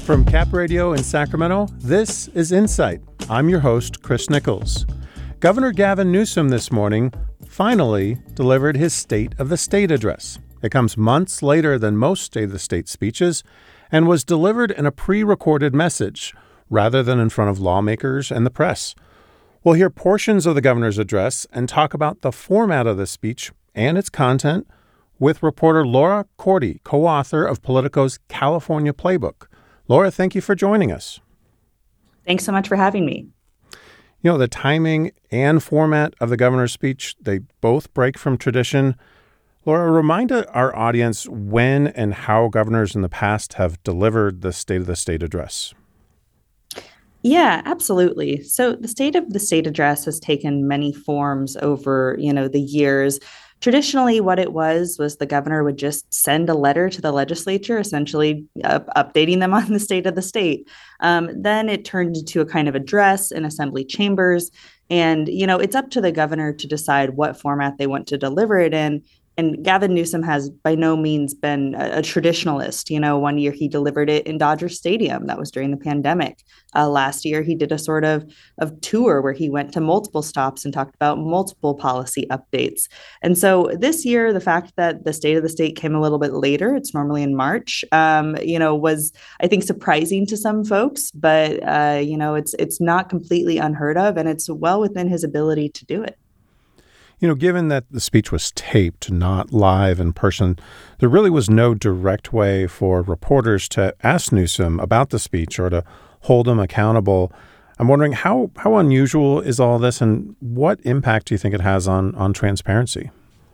From Cap Radio in Sacramento, this is Insight. I'm your host, Chris Nichols. Governor Gavin Newsom this morning finally delivered his State of the State address. It comes months later than most State of the State speeches and was delivered in a pre-recorded message rather than in front of lawmakers and the press. We'll hear portions of the governor's address and talk about the format of the speech and its content with reporter Laura Corti, co-author of Politico's California Playbook. Laura, thank you for joining us. Thanks so much for having me. You know, the timing and format of the governor's speech, they both break from tradition. Laura, remind our audience when and how governors in the past have delivered the State of the State address. Yeah, absolutely. So the State of the State address has taken many forms over, the years. Traditionally, what it was the governor would just send a letter to the legislature, essentially updating them on the state of the state. Then it turned into a kind of address in assembly chambers. And, it's up to the governor to decide what format they want to deliver it in. And Gavin Newsom has by no means been a traditionalist. 1 year he delivered it in Dodger Stadium. That was during the pandemic. Last year, he did a sort of tour where he went to multiple stops and talked about multiple policy updates. And so this year, the fact that the State of the State came a little bit later, it's normally in March, was, I think, surprising to some folks. But, it's not completely unheard of, and it's well within his ability to do it. Given that the speech was taped, not live in person, there really was no direct way for reporters to ask Newsom about the speech or to hold him accountable. I'm wondering how unusual is all this, and what impact do you think it has on transparency?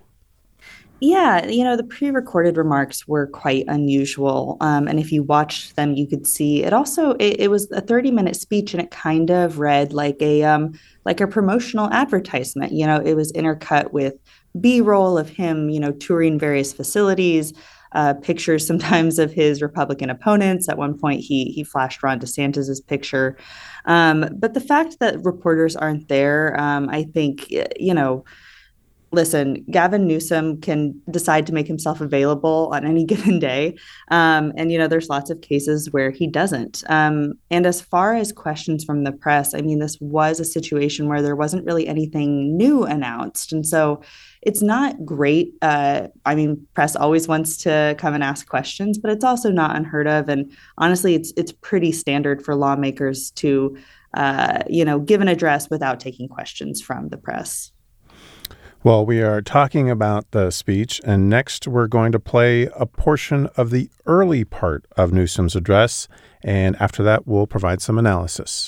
Yeah, the pre-recorded remarks were quite unusual. And if you watched them, you could see it also, it was a 30-minute speech, and it kind of read like a promotional advertisement. It was intercut with B-roll of him, touring various facilities, pictures sometimes of his Republican opponents. At one point, he flashed Ron DeSantis's picture. But the fact that reporters aren't there, I think, listen, Gavin Newsom can decide to make himself available on any given day. And, there's lots of cases where he doesn't. And as far as questions from the press, this was a situation where there wasn't really anything new announced. And so it's not great. Press always wants to come and ask questions, but it's also not unheard of. And honestly, it's pretty standard for lawmakers to, give an address without taking questions from the press. Well, we are talking about the speech, and next we're going to play a portion of the early part of Newsom's address, and after that we'll provide some analysis.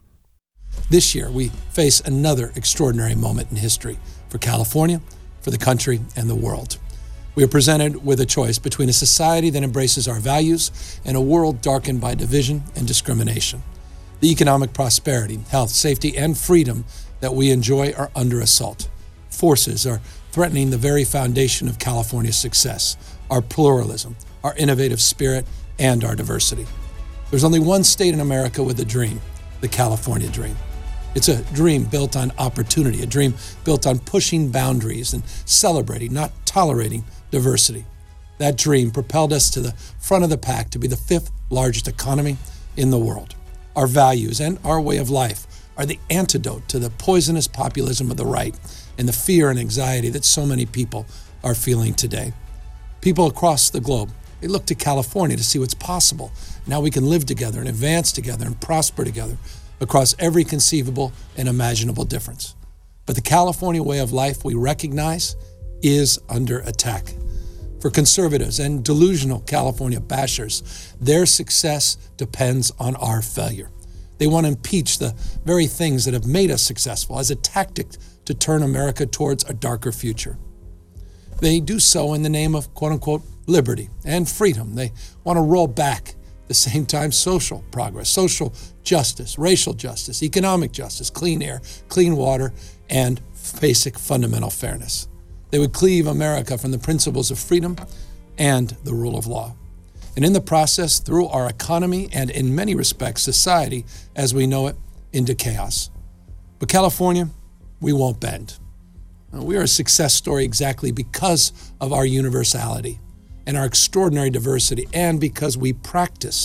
This year we face another extraordinary moment in history for California, for the country, and the world. We are presented with a choice between a society that embraces our values and a world darkened by division and discrimination. The economic prosperity, health, safety, and freedom that we enjoy are under assault. Forces are threatening the very foundation of California's success, our pluralism, our innovative spirit, and our diversity. There's only one state in America with a dream, the California dream. It's a dream built on opportunity, a dream built on pushing boundaries and celebrating, not tolerating, diversity. That dream propelled us to the front of the pack to be the fifth largest economy in the world. Our values and our way of life are the antidote to the poisonous populism of the right and the fear and anxiety that so many people are feeling today. People across the globe, they look to California to see what's possible. Now we can live together and advance together and prosper together across every conceivable and imaginable difference. But the California way of life we recognize is under attack. For conservatives and delusional California bashers, their success depends on our failure. They want to impeach the very things that have made us successful as a tactic to turn America towards a darker future. They do so in the name of quote-unquote liberty and freedom. They want to roll back at the same time social progress, social justice, racial justice, economic justice, clean air, clean water, and basic fundamental fairness. They would cleave America from the principles of freedom and the rule of law. And in the process, through our economy and in many respects, society as we know it, into chaos. But California, we won't bend. We are a success story exactly because of our universality and our extraordinary diversity, and because we practice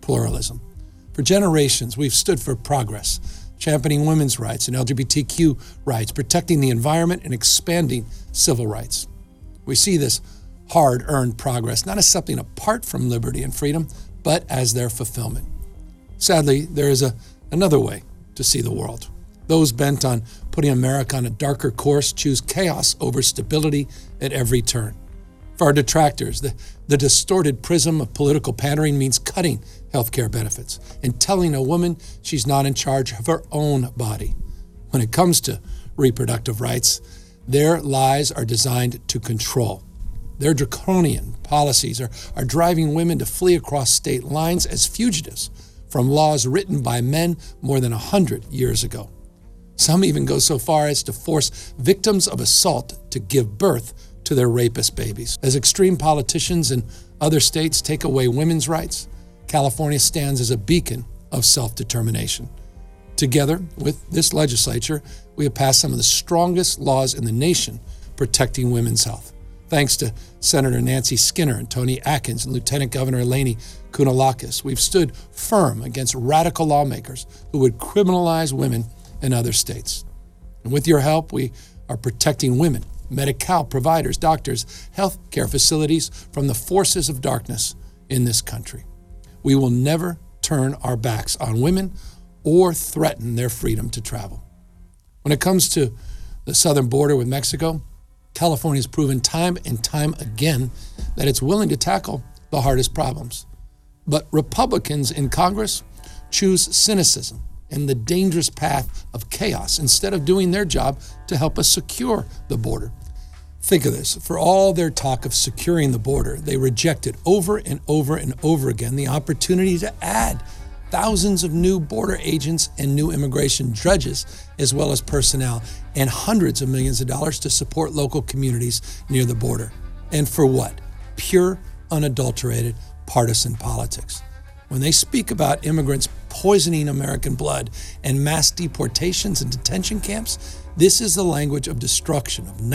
pluralism. For generations, we've stood for progress, championing women's rights and LGBTQ rights, protecting the environment and expanding civil rights. We see this hard-earned progress not as something apart from liberty and freedom, but as their fulfillment. Sadly, there is another way to see the world. Those bent on putting America on a darker course choose chaos over stability at every turn. For our detractors, the distorted prism of political pandering means cutting healthcare benefits and telling a woman she's not in charge of her own body. When it comes to reproductive rights, their lies are designed to control. Their draconian policies are driving women to flee across state lines as fugitives from laws written by men more than 100 years ago. Some even go so far as to force victims of assault to give birth to their rapist babies. As extreme politicians in other states take away women's rights, California stands as a beacon of self-determination. Together with this legislature, we have passed some of the strongest laws in the nation protecting women's health. Thanks to Senator Nancy Skinner and Tony Atkins and Lieutenant Governor Eleni Kounalakis, we've stood firm against radical lawmakers who would criminalize women in other states. And with your help, we are protecting women, Medi-Cal providers, doctors, health care facilities from the forces of darkness in this country. We will never turn our backs on women or threaten their freedom to travel. When it comes to the southern border with Mexico, California has proven time and time again that it's willing to tackle the hardest problems. But Republicans in Congress choose cynicism and the dangerous path of chaos instead of doing their job to help us secure the border. Think of this. For all their talk of securing the border, they rejected over and over and over again the opportunity to add thousands of new border agents and new immigration judges, as well as personnel, and hundreds of millions of dollars to support local communities near the border. And for what? Pure, unadulterated partisan politics. When they speak about immigrants poisoning American blood and mass deportations and detention camps, this is the language of destruction of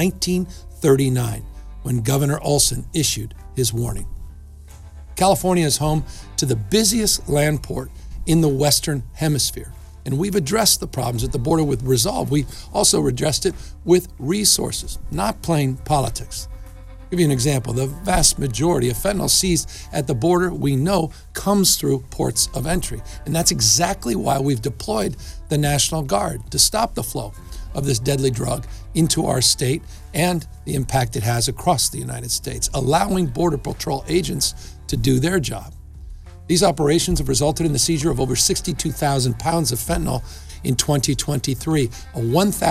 1939, when Governor Olson issued his warning. California is home to the busiest land port in the Western Hemisphere, and we've addressed the problems at the border with resolve. We also addressed it with resources, not plain politics. I'll give you an example. The vast majority of fentanyl seized at the border, we know, comes through ports of entry. And that's exactly why we've deployed the National Guard to stop the flow of this deadly drug into our state and the impact it has across the United States, allowing Border Patrol agents to do their job. These operations have resulted in the seizure of over 62,000 pounds of fentanyl in 2023, a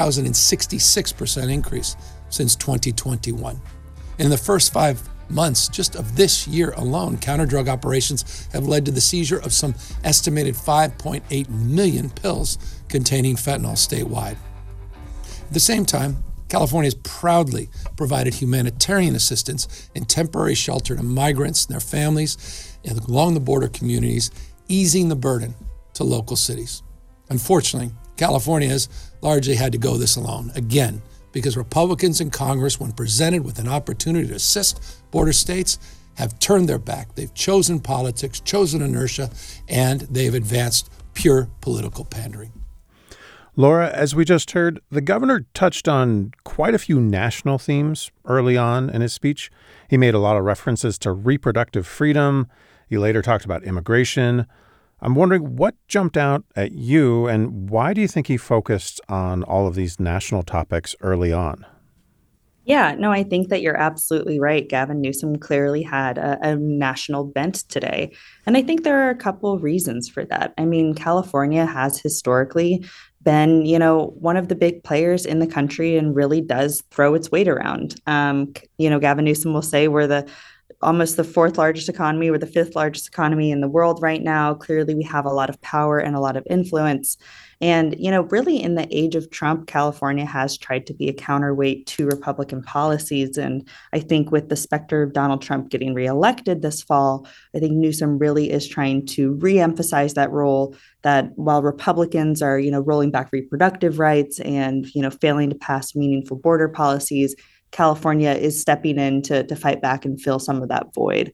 1,066% increase since 2021. In the first 5 months just of this year alone, counter-drug operations have led to the seizure of some estimated 5.8 million pills containing fentanyl statewide. At the same time, California has proudly provided humanitarian assistance and temporary shelter to migrants and their families along the border communities, easing the burden to local cities. Unfortunately, California has largely had to go this alone, again, because Republicans in Congress, when presented with an opportunity to assist border states, have turned their back. They've chosen politics, chosen inertia, and they've advanced pure political pandering. Laura, as we just heard, the governor touched on quite a few national themes early on in his speech. He made a lot of references to reproductive freedom. He later talked about immigration. I'm wondering what jumped out at you, and why do you think he focused on all of these national topics early on? Yeah, no, I think that you're absolutely right. Gavin Newsom clearly had a national bent today. And I think there are a couple of reasons for that. I mean, California has historically been, one of the big players in the country and really does throw its weight around. Gavin Newsom will say we're almost the fourth largest economy. We're the fifth largest economy in the world right now. Clearly, we have a lot of power and a lot of influence. And, really in the age of Trump, California has tried to be a counterweight to Republican policies. And I think with the specter of Donald Trump getting reelected this fall, I think Newsom really is trying to reemphasize that role, that while Republicans are, rolling back reproductive rights and, failing to pass meaningful border policies, California is stepping in to fight back and fill some of that void.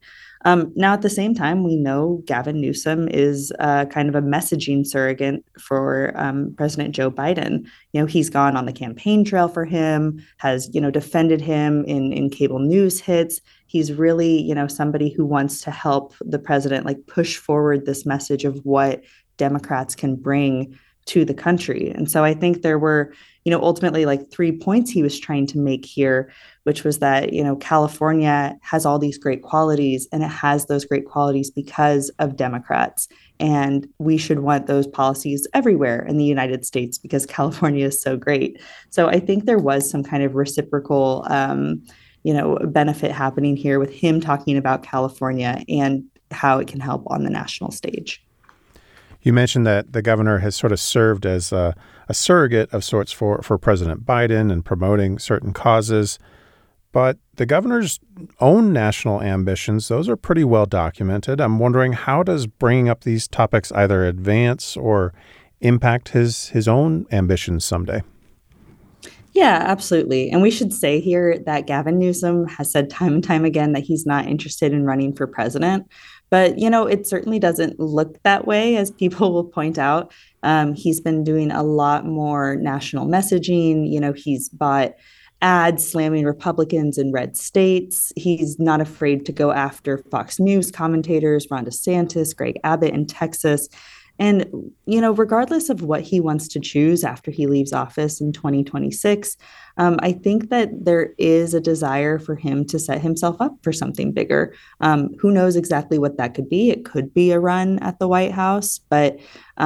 Now, at the same time, we know Gavin Newsom is kind of a messaging surrogate for President Joe Biden. He's gone on the campaign trail for him, has, defended him in cable news hits. He's really, somebody who wants to help the president push forward this message of what Democrats can bring to the country. And so I think there were, ultimately 3 points he was trying to make here, which was that, California has all these great qualities, and it has those great qualities because of Democrats. And we should want those policies everywhere in the United States because California is so great. So I think there was some kind of reciprocal, benefit happening here with him talking about California and how it can help on the national stage. You mentioned that the governor has sort of served as a surrogate of sorts for President Biden and promoting certain causes. But the governor's own national ambitions, those are pretty well documented. I'm wondering, how does bringing up these topics either advance or impact his own ambitions someday? Yeah, absolutely. And we should say here that Gavin Newsom has said time and time again that he's not interested in running for president. But, it certainly doesn't look that way, as people will point out. He's been doing a lot more national messaging. He's bought ads slamming Republicans in red states. He's not afraid to go after Fox News commentators, Ron DeSantis, Greg Abbott in Texas. And, regardless of what he wants to choose after he leaves office in 2026, I think that there is a desire for him to set himself up for something bigger. Who knows exactly what that could be? It could be a run at the White House. But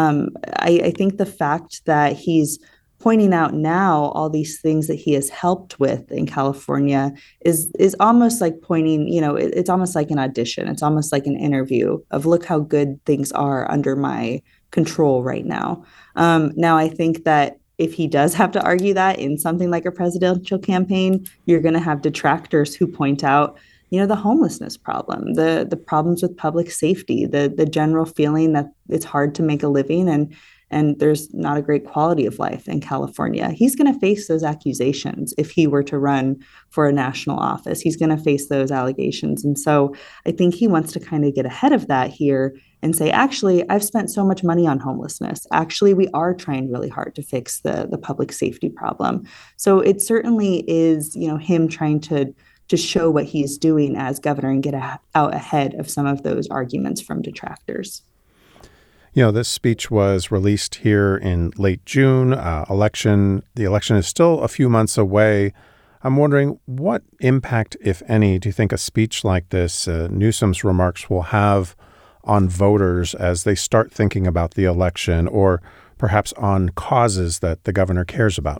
I think the fact that he's pointing out now all these things that he has helped with in California is almost like pointing, it's almost like an audition. It's almost like an interview of, look how good things are under my control right now. Now, I think that if he does have to argue that in something like a presidential campaign, you're going to have detractors who point out, the homelessness problem, the problems with public safety, the general feeling that it's hard to make a living and there's not a great quality of life in California. He's going to face those accusations if he were to run for a national office. He's going to face those allegations. And so I think he wants to kind of get ahead of that here and say, actually, I've spent so much money on homelessness. Actually, we are trying really hard to fix the public safety problem. So it certainly is, him trying to show what he's doing as governor and get out ahead of some of those arguments from detractors. This speech was released here in late June. The election is still a few months away. I'm wondering, what impact, if any, do you think a speech like this, Newsom's remarks, will have on voters as they start thinking about the election, or perhaps on causes that the governor cares about?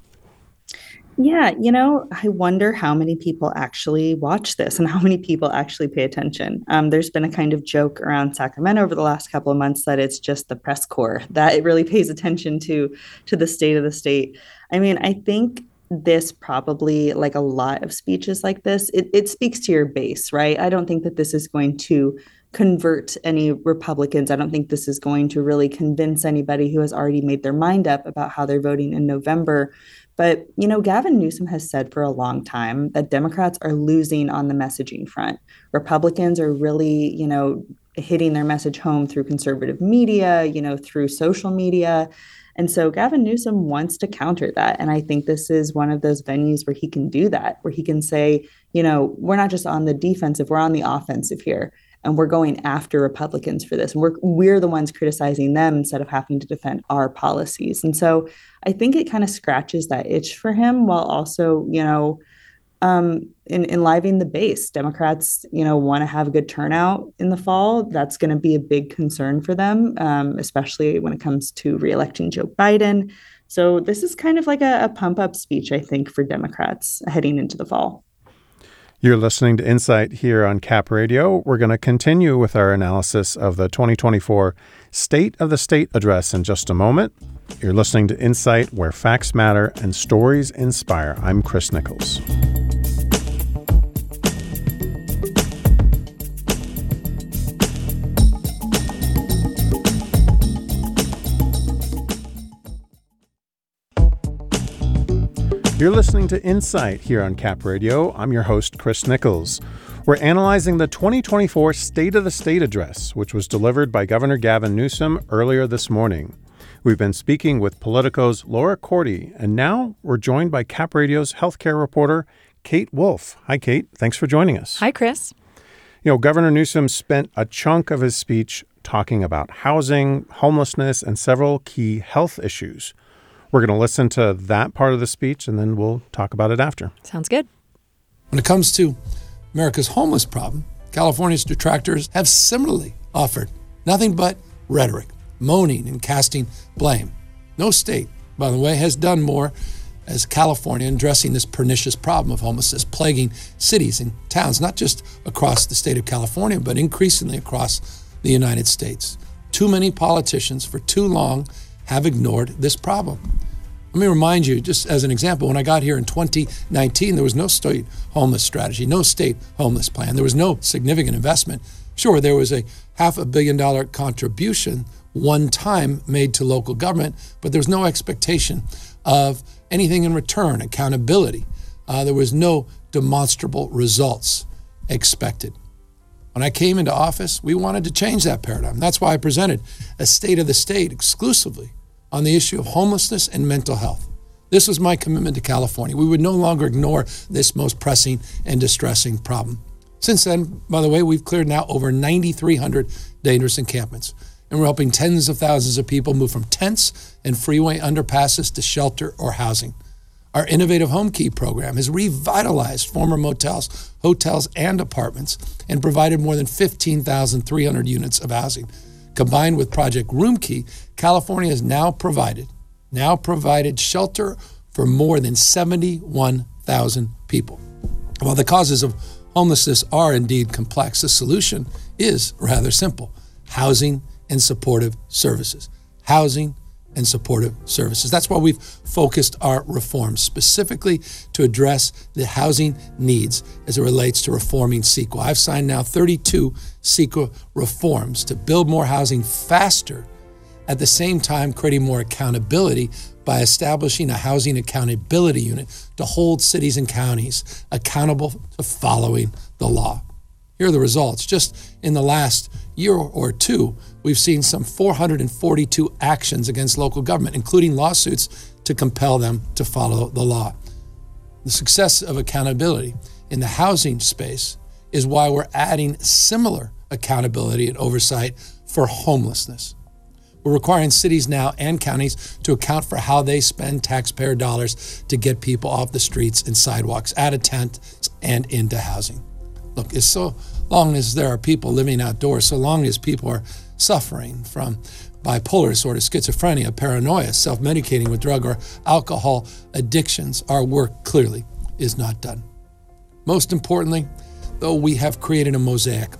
Yeah, I wonder how many people actually watch this and how many people actually pay attention. There's been a kind of joke around Sacramento over the last couple of months that it's just the press corps that it really pays attention to the state of the state. I mean, I think this probably, like a lot of speeches like this, it speaks to your base, right? I don't think that this is going to convert any Republicans. I don't think this is going to really convince anybody who has already made their mind up about how they're voting in November. But, Gavin Newsom has said for a long time that Democrats are losing on the messaging front. Republicans are really, hitting their message home through conservative media, through social media. And so Gavin Newsom wants to counter that. And I think this is one of those venues where he can do that, where he can say, we're not just on the defensive, we're on the offensive here. And we're going after Republicans for this. And we're the ones criticizing them instead of having to defend our policies. And so I think it kind of scratches that itch for him while also, enlivening the base. Democrats, want to have a good turnout in the fall. That's going to be a big concern for them, especially when it comes to reelecting Joe Biden. So this is kind of like a pump-up speech, I think, for Democrats heading into the fall. You're listening to Insight here on Cap Radio. We're going to continue with our analysis of the 2024 State of the State address in just a moment. You're listening to Insight, where facts matter and stories inspire. I'm Chris Nichols. You're listening to Insight here on Cap Radio. I'm your host, Chris Nichols. We're analyzing the 2024 State of the State Address, which was delivered by Governor Gavin Newsom earlier this morning. We've been speaking with Politico's Laura Corti, and now we're joined by Cap Radio's healthcare reporter, Kate Wolf. Hi, Kate. Thanks for joining us. Hi, Chris. Governor Newsom spent a chunk of his speech talking about housing, homelessness, and several key health issues. We're going to listen to that part of the speech, and then we'll talk about it after. Sounds good. When it comes to America's homeless problem, California's detractors have similarly offered nothing but rhetoric, moaning and casting blame. No state, by the way, has done more as California in addressing this pernicious problem of homelessness plaguing cities and towns, not just across the state of California, but increasingly across the United States. Too many politicians for too long have ignored this problem. Let me remind you, just as an example, when I got here in 2019, there was no state homeless strategy, no state homeless plan. There was no significant investment. Sure, there was a $500 million contribution one time made to local government, but there was no expectation of anything in return, accountability. There was no demonstrable results expected. When I came into office, we wanted to change that paradigm. That's why I presented a State of the State exclusively on the issue of homelessness and mental health. This was my commitment to California. We would no longer ignore this most pressing and distressing problem. Since then, by the way, we've cleared now over 9,300 dangerous encampments, and we're helping tens of thousands of people move from tents and freeway underpasses to shelter or housing. Our innovative Home Key program has revitalized former motels, hotels, and apartments and provided more than 15,300 units of housing. Combined with Project Room Key, California has now provided shelter for more than 71,000 people. While the causes of homelessness are indeed complex, the solution is rather simple: housing and supportive services. Housing and supportive services. That's why we've focused our reforms specifically to address the housing needs as it relates to reforming CEQA. I've signed now 32 CEQA reforms to build more housing faster, at the same time creating more accountability by establishing a housing accountability unit to hold cities and counties accountable to following the law. Here are the results. Just in the last year or two, we've seen some 442 actions against local government, including lawsuits to compel them to follow the law. The success of accountability in the housing space is why we're adding similar accountability and oversight for homelessness. We're requiring cities now and counties to account for how they spend taxpayer dollars to get people off the streets and sidewalks, out of tents, and into housing. Look, it's so long as there are people living outdoors, so long as people are suffering from bipolar disorder, schizophrenia, paranoia, self-medicating with drug or alcohol addictions, our work clearly is not done. Most importantly, though, we have created a mosaic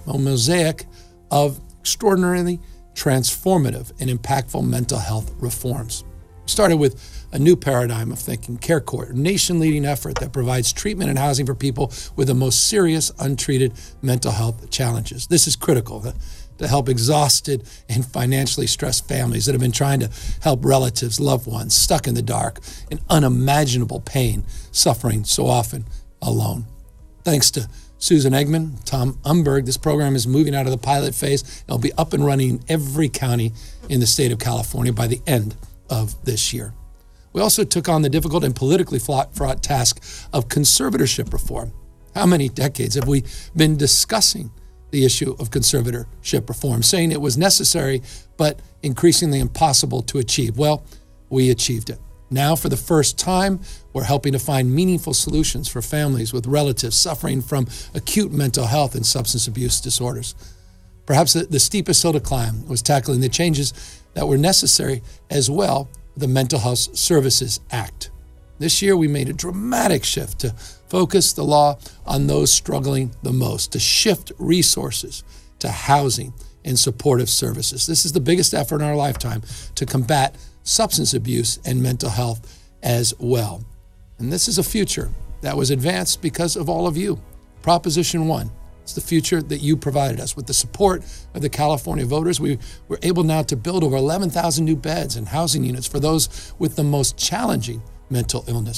of extraordinarily transformative and impactful mental health reforms. We started with a new paradigm of thinking, CareCourt, a nation-leading effort that provides treatment and housing for people with the most serious, untreated mental health challenges. This is critical to help exhausted and financially stressed families that have been trying to help relatives, loved ones, stuck in the dark, in unimaginable pain, suffering so often alone. Thanks to Susan Eggman, Tom Umberg, this program is moving out of the pilot phase. It'll be up and running in every county in the state of California by the end of this year. We also took on the difficult and politically fraught task of conservatorship reform. How many decades have we been discussing the issue of conservatorship reform, saying it was necessary but increasingly impossible to achieve? Well, we achieved it. Now, for the first time, we're helping to find meaningful solutions for families with relatives suffering from acute mental health and substance abuse disorders. Perhaps the steepest hill to climb was tackling the changes that were necessary as well, the Mental Health Services Act. This year, we made a dramatic shift to focus the law on those struggling the most, to shift resources to housing and supportive services. This is the biggest effort in our lifetime to combat substance abuse and mental health as well. And this is a future that was advanced because of all of you. Proposition 1. It's the future that you provided us. With the support of the California voters, we were able now to build over 11,000 new beds and housing units for those with the most challenging mental illness.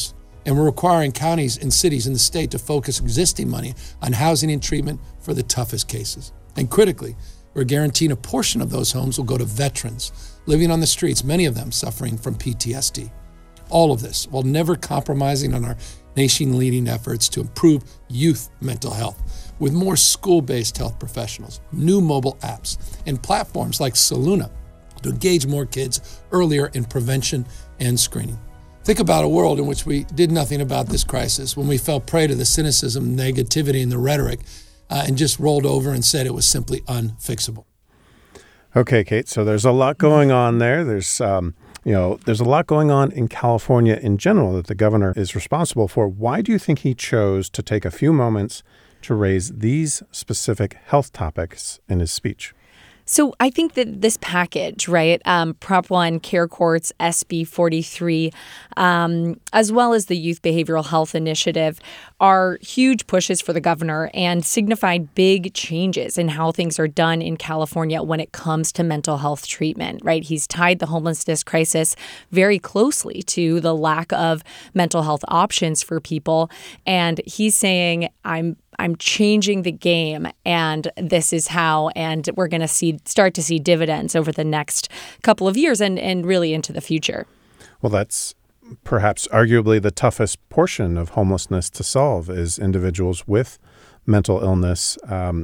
And we're requiring counties and cities in the state to focus existing money on housing and treatment for the toughest cases. And critically, we're guaranteeing a portion of those homes will go to veterans living on the streets, many of them suffering from PTSD. All of this while never compromising on our nation-leading efforts to improve youth mental health with more school-based health professionals, new mobile apps, and platforms like Soluna to engage more kids earlier in prevention and screening. Think about a world in which we did nothing about this crisis, when we fell prey to the cynicism, negativity, and the rhetoric, and just rolled over and said it was simply unfixable. Okay, Kate, so there's a lot going on there. There's a lot going on in California in general that the governor is responsible for. Why do you think he chose to take a few moments to raise these specific health topics in his speech? So I think that this package, right, Prop 1, Care Courts, SB 43, as well as the Youth Behavioral Health Initiative, are huge pushes for the governor and signified big changes in how things are done in California when it comes to mental health treatment, right? He's tied the homelessness crisis very closely to the lack of mental health options for people. And he's saying, I'm changing the game, and this is how, and we're going to start to see dividends over the next couple of years and really into the future. Well, that's perhaps arguably the toughest portion of homelessness to solve is individuals with mental illness.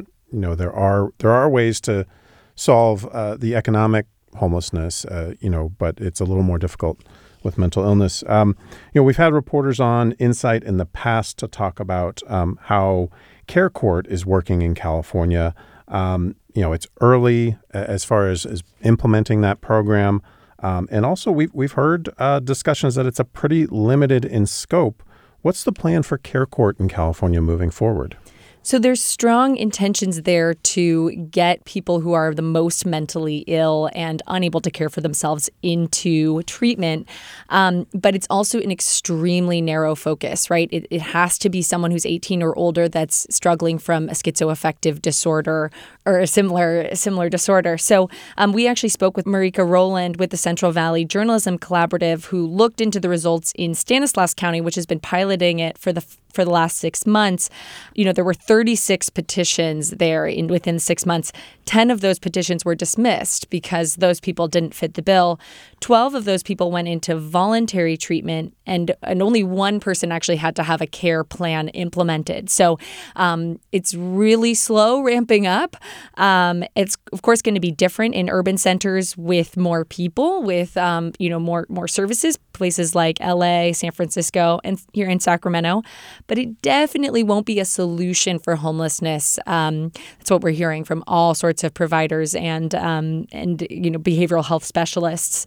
There are ways to solve the economic homelessness, but it's a little more difficult with mental illness. We've had reporters on Insight in the past to talk about how Care Court is working in California. It's early as far as implementing that program. And also we've heard discussions that it's a pretty limited in scope. What's the plan for Care Court in California moving forward? So there's strong intentions there to get people who are the most mentally ill and unable to care for themselves into treatment. But it's also an extremely narrow focus, right? It has to be someone who's 18 or older that's struggling from a schizoaffective disorder or a similar disorder. So we actually spoke with Marika Rowland with the Central Valley Journalism Collaborative, who looked into the results in Stanislaus County, which has been piloting it for the last 6 months. There were 36 petitions there within 6 months. 10 of those petitions were dismissed because those people didn't fit the bill. 12 of those people went into voluntary treatment, and only one person actually had to have a care plan implemented. So it's really slow ramping up. It's, of course, going to be different in urban centers with more people, with more services, places like LA, San Francisco, and here in Sacramento. But it definitely won't be a solution for homelessness. That's what we're hearing from all sorts of providers and behavioral health specialists.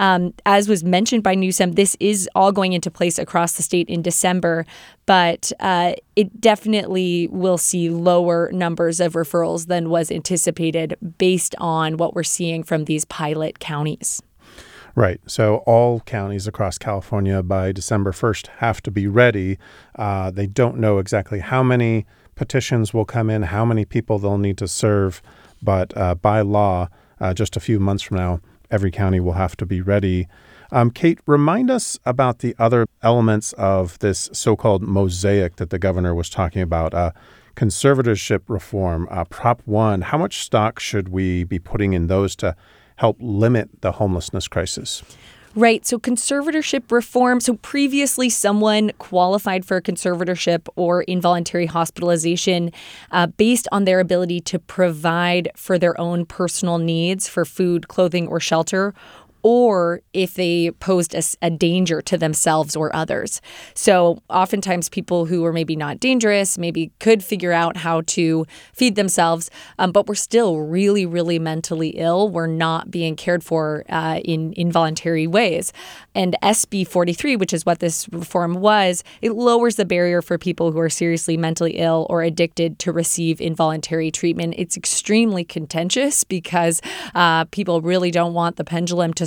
As was mentioned by Newsom, this is all going into place across the state in December, but it definitely will see lower numbers of referrals than was anticipated based on what we're seeing from these pilot counties. Right. So all counties across California by December 1st have to be ready. They don't know exactly how many petitions will come in, how many people they'll need to serve. But by law, just a few months from now, every county will have to be ready. Kate, remind us about the other elements of this so-called mosaic that the governor was talking about. Conservatorship reform, Prop 1. How much stock should we be putting in those to help limit the homelessness crisis? Right. So conservatorship reform. So previously, someone qualified for a conservatorship or involuntary hospitalization based on their ability to provide for their own personal needs for food, clothing, or shelter, or if they posed a danger to themselves or others. So oftentimes people who are maybe not dangerous, maybe could figure out how to feed themselves, but we're still really, really mentally ill. We're not being cared for in involuntary ways. And SB 43, which is what this reform was, it lowers the barrier for people who are seriously mentally ill or addicted to receive involuntary treatment. It's extremely contentious because people really don't want the pendulum to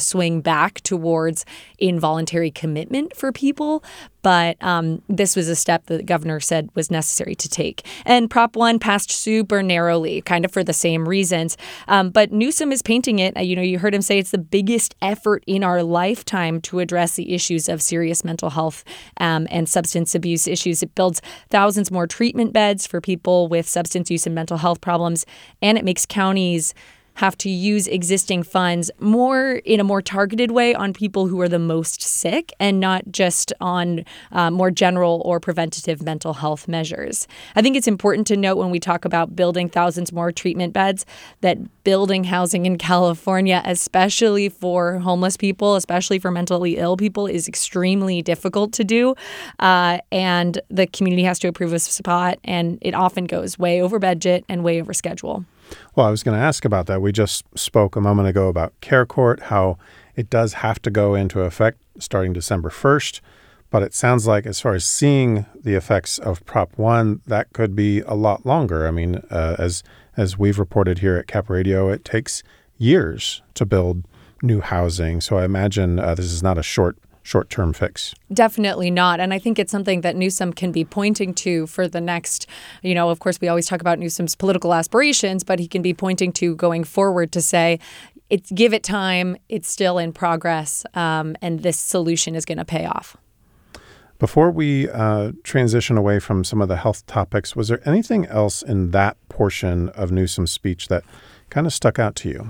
swing back towards involuntary commitment for people. But this was a step that the governor said was necessary to take. And Prop 1 passed super narrowly, kind of for the same reasons. But Newsom is painting it. You heard him say it's the biggest effort in our lifetime to address the issues of serious mental health and substance abuse issues. It builds thousands more treatment beds for people with substance use and mental health problems. And it makes counties have to use existing funds in a more targeted way on people who are the most sick and not just on more general or preventative mental health measures. I think it's important to note when we talk about building thousands more treatment beds that building housing in California, especially for homeless people, especially for mentally ill people, is extremely difficult to do. And the community has to approve a spot, and it often goes way over budget and way over schedule. Well, I was going to ask about that. We just spoke a moment ago about Care Court, how it does have to go into effect starting December 1st. But it sounds like as far as seeing the effects of Prop 1, that could be a lot longer. I mean, as we've reported here at Cap Radio, it takes years to build new housing. So I imagine this is not a short-term fix. Definitely not. And I think it's something that Newsom can be pointing to for the next, of course, we always talk about Newsom's political aspirations, but he can be pointing to going forward to say, give it time, it's still in progress, and this solution is going to pay off. Before we transition away from some of the health topics, was there anything else in that portion of Newsom's speech that kind of stuck out to you?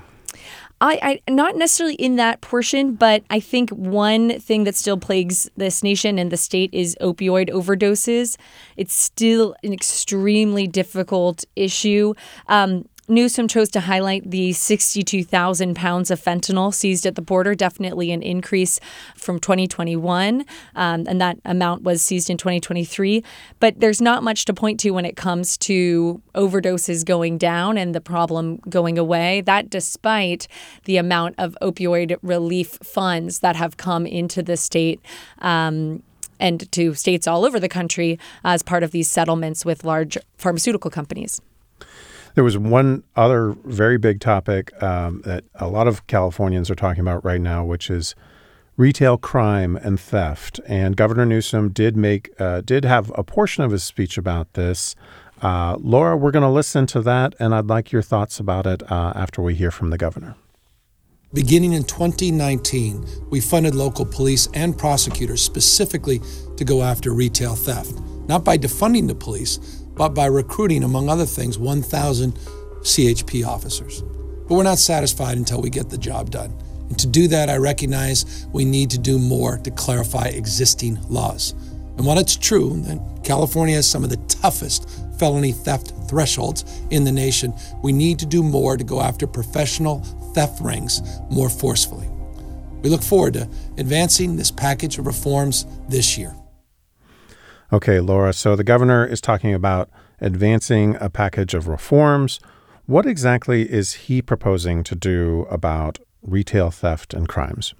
I not necessarily in that portion, but I think one thing that still plagues this nation and the state is opioid overdoses. It's still an extremely difficult issue. Newsom chose to highlight the 62,000 pounds of fentanyl seized at the border, definitely an increase from 2021, and that amount was seized in 2023. But there's not much to point to when it comes to overdoses going down and the problem going away, that despite the amount of opioid relief funds that have come into the state and to states all over the country as part of these settlements with large pharmaceutical companies. There was one other very big topic that a lot of Californians are talking about right now, which is retail crime and theft. And Governor Newsom did have a portion of his speech about this. Laura, we're going to listen to that, and I'd like your thoughts about it after we hear from the governor. Beginning in 2019, we funded local police and prosecutors specifically to go after retail theft, not by defunding the police, but by recruiting, among other things, 1,000 CHP officers. But we're not satisfied until we get the job done. And to do that, I recognize we need to do more to clarify existing laws. And while it's true that California has some of the toughest felony theft thresholds in the nation, we need to do more to go after professional theft rings more forcefully. We look forward to advancing this package of reforms this year. Okay, Laura, so the governor is talking about advancing a package of reforms. What exactly is he proposing to do about retail theft and crimes?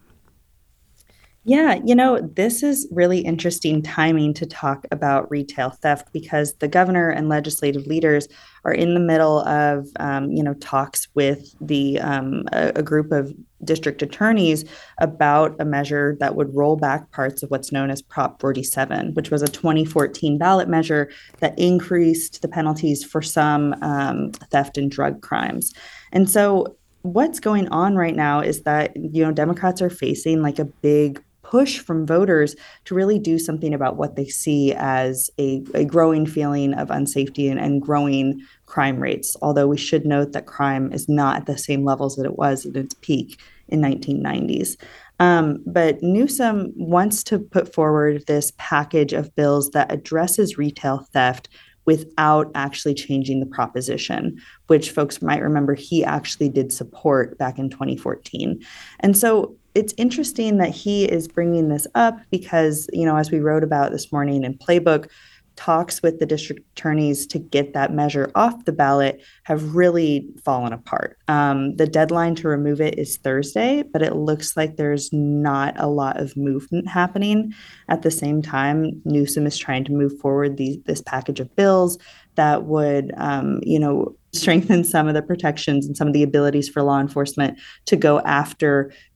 Yeah, this is really interesting timing to talk about retail theft because the governor and legislative leaders are in the middle of, talks with a group of district attorneys about a measure that would roll back parts of what's known as Prop 47, which was a 2014 ballot measure that increased the penalties for some theft and drug crimes. And so what's going on right now is that, Democrats are facing like a big push from voters to really do something about what they see as a growing feeling of unsafety and growing crime rates. Although we should note that crime is not at the same levels that it was at its peak in 1990s. But Newsom wants to put forward this package of bills that addresses retail theft without actually changing the proposition, which folks might remember he actually did support back in 2014. And so it's interesting that he is bringing this up because, as we wrote about this morning in Playbook, talks with the district attorneys to get that measure off the ballot have really fallen apart. The deadline to remove it is Thursday, but it looks like there's not a lot of movement happening. At the same time, Newsom is trying to move forward this package of bills that would, strengthen some of the protections and some of the abilities for law enforcement to go after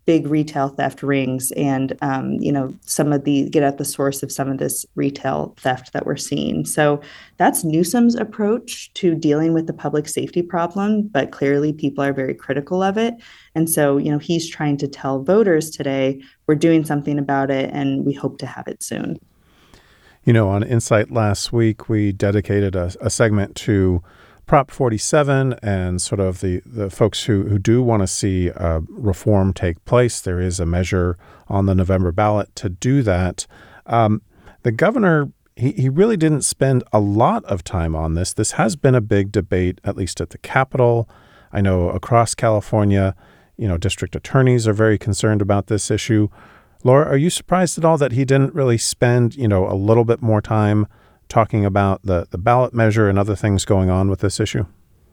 big retail theft rings and, get at the source of some of this retail theft that we're seeing. So that's Newsom's approach to dealing with the public safety problem, but clearly people are very critical of it. And so, he's trying to tell voters today, we're doing something about it and we hope to have it soon. On Insight last week, we dedicated a segment to Prop 47 and sort of the folks who do want to see reform take place. There is a measure on the November ballot to do that. The governor, he really didn't spend a lot of time on this. This has been a big debate, at least at the Capitol. I know across California, district attorneys are very concerned about this issue. Laura, are you surprised at all that he didn't really spend, a little bit more time talking about the ballot measure and other things going on with this issue?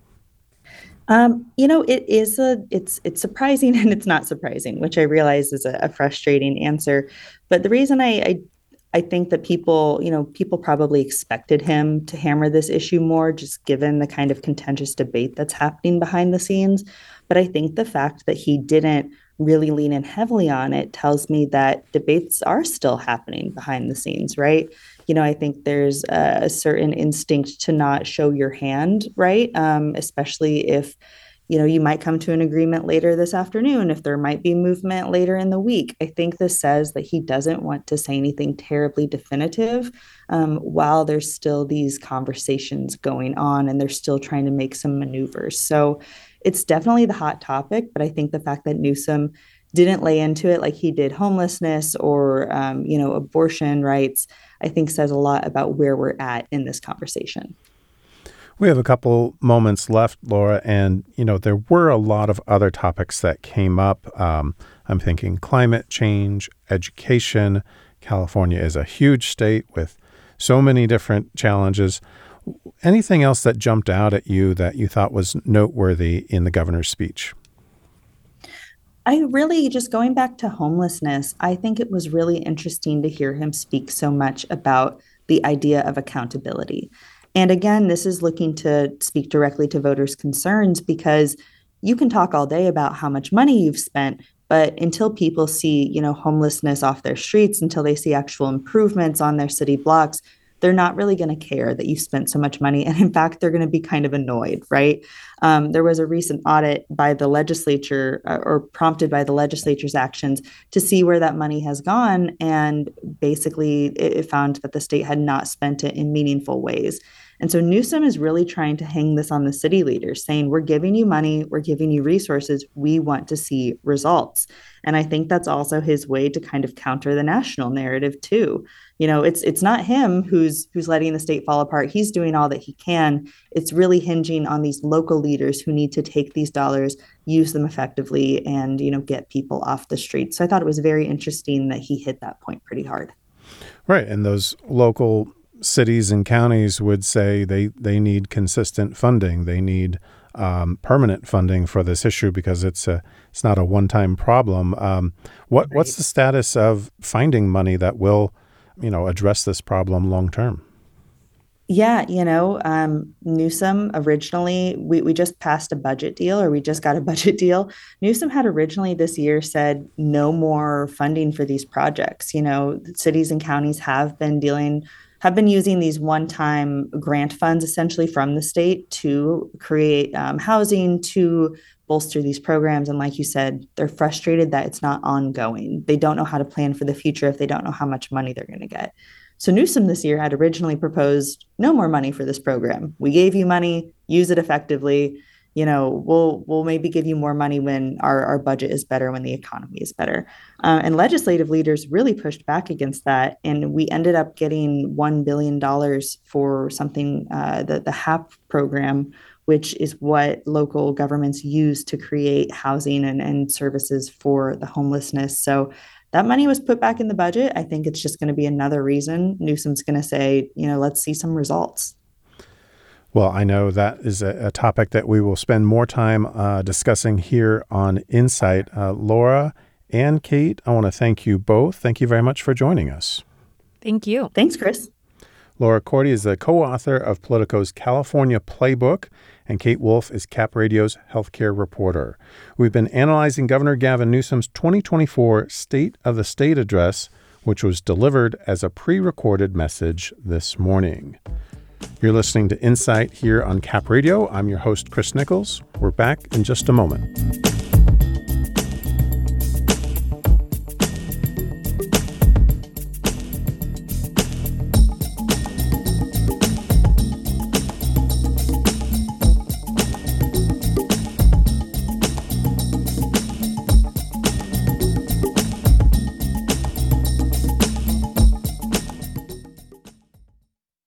It's surprising and it's not surprising, which I realize is a frustrating answer. But the reason I think that people probably expected him to hammer this issue more, just given the kind of contentious debate that's happening behind the scenes. But I think the fact that he didn't really lean in heavily on it tells me that debates are still happening behind the scenes, right? I think there's a certain instinct to not show your hand, right? Especially if, you might come to an agreement later this afternoon, if there might be movement later in the week. I think this says that he doesn't want to say anything terribly definitive while there's still these conversations going on and they're still trying to make some maneuvers. So it's definitely the hot topic, but I think the fact that Newsom didn't lay into it like he did homelessness or, abortion rights, I think says a lot about where we're at in this conversation. We have a couple moments left, Laura, and, there were a lot of other topics that came up. I'm thinking climate change, education. California is a huge state with so many different challenges. Anything else that jumped out at you that you thought was noteworthy in the governor's speech? I really, just going back to homelessness, I think it was really interesting to hear him speak so much about the idea of accountability. And again, this is looking to speak directly to voters' concerns because you can talk all day about how much money you've spent, but until people see, homelessness off their streets, until they see actual improvements on their city blocks, they're not really going to care that you spent so much money. And in fact, they're going to be kind of annoyed, right? There was a recent audit by the legislature or prompted by the legislature's actions to see where that money has gone. And basically, it found that the state had not spent it in meaningful ways. And so Newsom is really trying to hang this on the city leaders, saying, we're giving you money, we're giving you resources, we want to see results. And I think that's also his way to kind of counter the national narrative too. It's not him who's letting the state fall apart. He's doing all that he can. It's really hinging on these local leaders who need to take these dollars, use them effectively, and get people off the streets. So I thought it was very interesting that he hit that point pretty hard. Right, and those local cities and counties would say they need consistent funding. They need permanent funding for this issue because it's not a one-time problem. What's the status of finding money that will address this problem long term? Yeah, Newsom originally, we just passed a budget deal, or we just got a budget deal. Newsom had originally this year said no more funding for these projects. Cities and counties have been using these one-time grant funds essentially from the state to create housing, to bolster these programs. And like you said, they're frustrated that it's not ongoing. They don't know how to plan for the future if they don't know how much money they're going to get. So Newsom this year had originally proposed no more money for this program. We gave you money, use it effectively. We'll maybe give you more money when our budget is better, when the economy is better. And legislative leaders really pushed back against that. And we ended up getting $1 billion for something, the HAP program, which is what local governments use to create housing and services for the homelessness. So that money was put back in the budget. I think it's just going to be another reason Newsom's going to say, let's see some results. Well, I know that is a topic that we will spend more time discussing here on Insight. Laura and Kate, I want to thank you both. Thank you very much for joining us. Thank you. Thanks, Chris. Laura Corti is the co-author of Politico's California Playbook, and Kate Wolf is Cap Radio's healthcare reporter. We've been analyzing Governor Gavin Newsom's 2024 State of the State address, which was delivered as a pre-recorded message this morning. You're listening to Insight here on Cap Radio. I'm your host, Chris Nichols. We're back in just a moment.